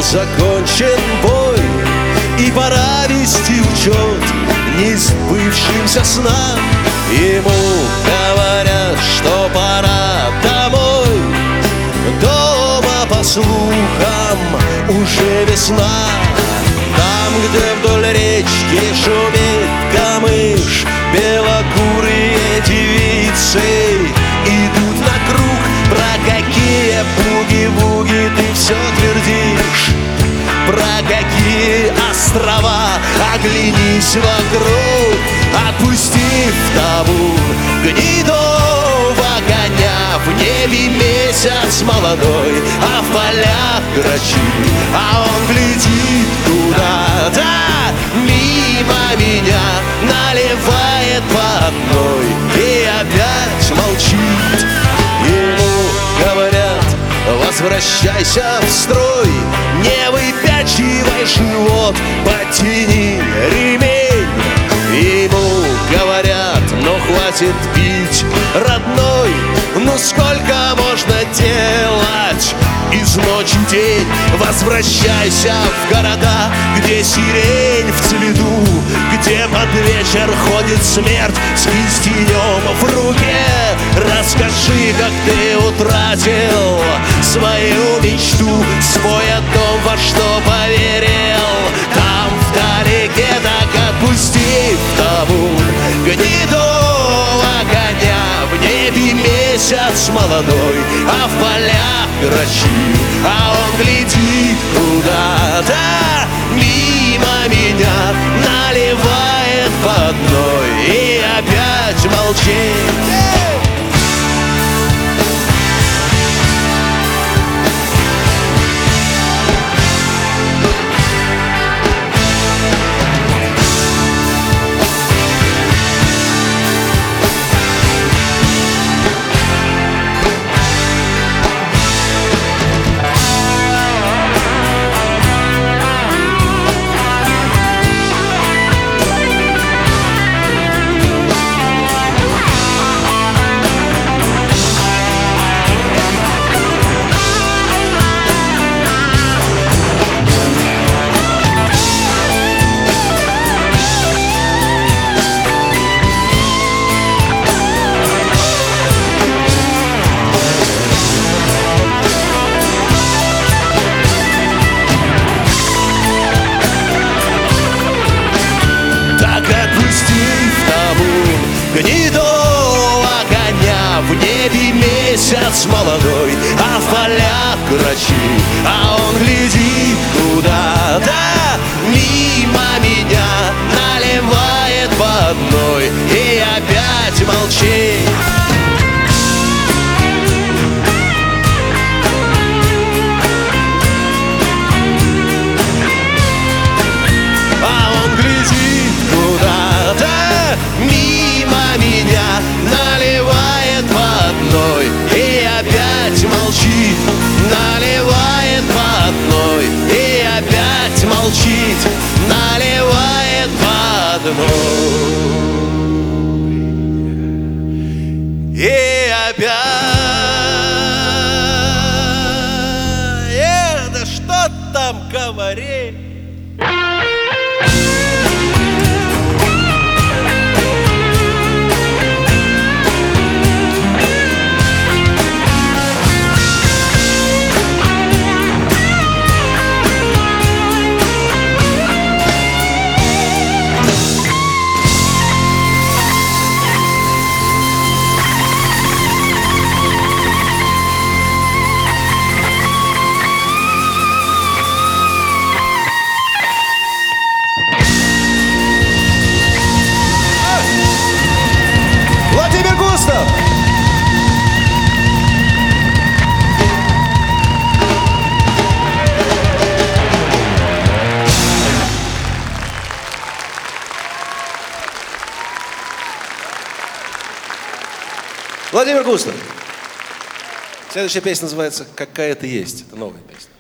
закончен бой, и пора вести учет несбывшимся снам. Ему говорят, что пора домой. Дома, по слухам, уже весна. Там, где вдоль речки шумит камыш, белокурые девицы идут на круг. Про какие буги-вуги ты все твердишь? Про какие острова? Оглянись вокруг, отпустив табун гнедого коня. В небе месяц молодой, а в полях грачи, а он глядит куда-то мимо меня, наливает по одной и опять молчит. Ему говорят: возвращайся в строй, не выпячивай живот, подтяни ремень. Ему говорят: ну хватит пить, родной, ну сколько можно делать из ночи день? Возвращайся в города, где сирень в цвету, где под вечер ходит смерть с кистенем в руке. Расскажи, как ты утратил свою мечту, свой дом, во что поверил. Там вдалеке, так отпусти табун гнедого коня. В небе месяц молодой, а в полях грачи, а он глядит куда-то мимо меня, наливает по одной и опять молчит. Гнедого коня, в небе месяц молодой, а в полях грачи, а он глядит куда-то мимо меня, наливает по одной и опять молчит. Наливает по одной и опять молчит. Наливает по одной и опять молчит. Наливает по одной и опять. Да что там говорить? Владимир Густав. Следующая песня называется «Какая ты есть». Это новая песня.